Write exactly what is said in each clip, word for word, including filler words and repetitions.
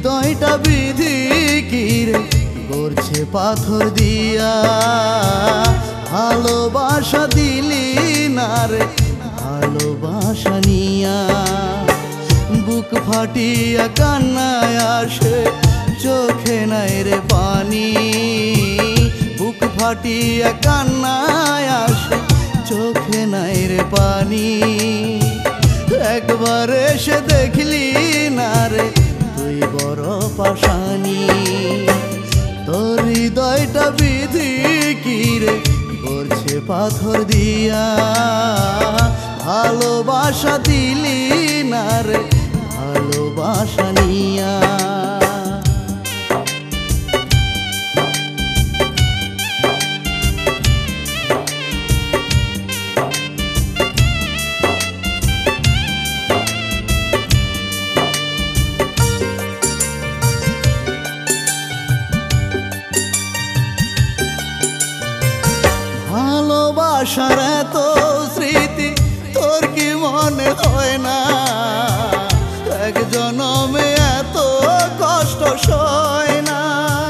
হৃদয়টা বিধি কিরে করছে পাথর দিয়া, ভালোবাসা দিলি না রে ভালোবাসা নিয়া। বুক ফাটিয়া কান্নায় আসে চোখে নাই রে পানি, বুক ফাটিয়া কান্নায় আসে চোখে নাই রে পানি। একবার এসে দেখলি না রে তুই বড় পাশানি, তোর হৃদয়টা বিধি কিরে করছে পাথর দিয়া, ভালোবাসা দিলি না রে ভালোবাসা নিয়া। ভালোবাসার এত স্মৃতি তোর কি মনে হয় না, এক জনমে এত কষ্ট সয় না।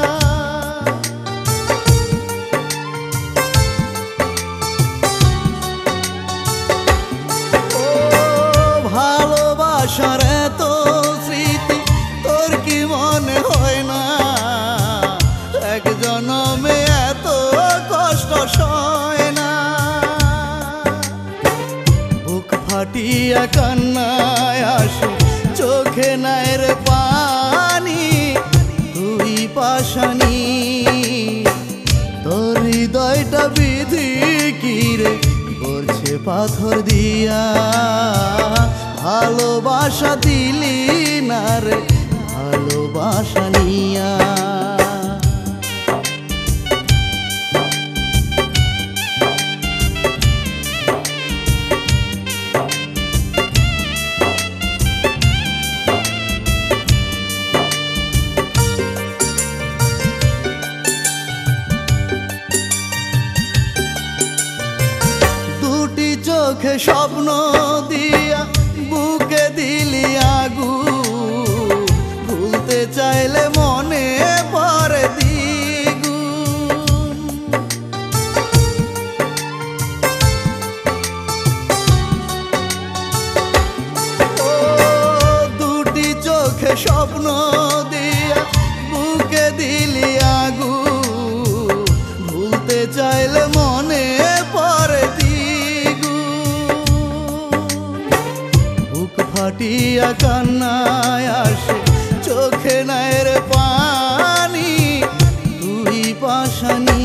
ও ভালোবাসার এত স্মৃতি তোর কি মনে হয় না, এক জনমে এত কষ্ট সয় না। বুক ফাটিয়া কান্নায় আসে চোখে নাই রে পানি, তুই পাশানি, তোর হৃদয়টা বিধি কিরে করছে পাথর দিয়া, ভালোবাসা দিলি না রে ভালোবাসা নিয়া। চোখে স্বপ্ন দিয়া বুকে দিলি আগুন, ভুলতে চাইলে মনে পড়ে দ্বিগুণ। ও দুটি চোখে স্বপ্ন দিয়া বুকে দিলি আগুন, ভুলতে চাইলে মনে পড়ে ফাটিয়া কান্নায় আসে চোখে নাই রে পানি, তুই পাশানি,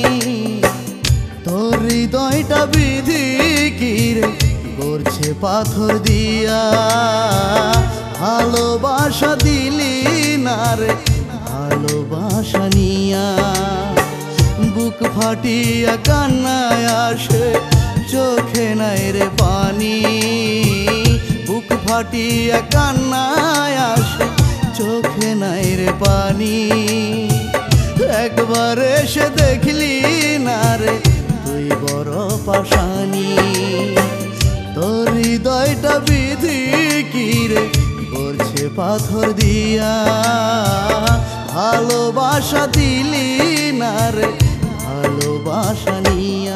তোর হৃদয়টা বিধি কিরে করছে পাথর দিয়া, ভালোবাসা দিলি না রে ভালোবাসা নিয়া। বুক ফাটিয়া কান্নায় আসে চোখে নাই রে পানি, বুক ফাটিয়া কান্নায় আসে চোখে নাই রে পানি। একবার এসে দেখলি না রে তুই বড় পাশানি, তোর হৃদয়টা বিধি কিরে করছে পাথর দিয়া, ভালোবাসা দিলি না রে ভালোবাসা নিয়া।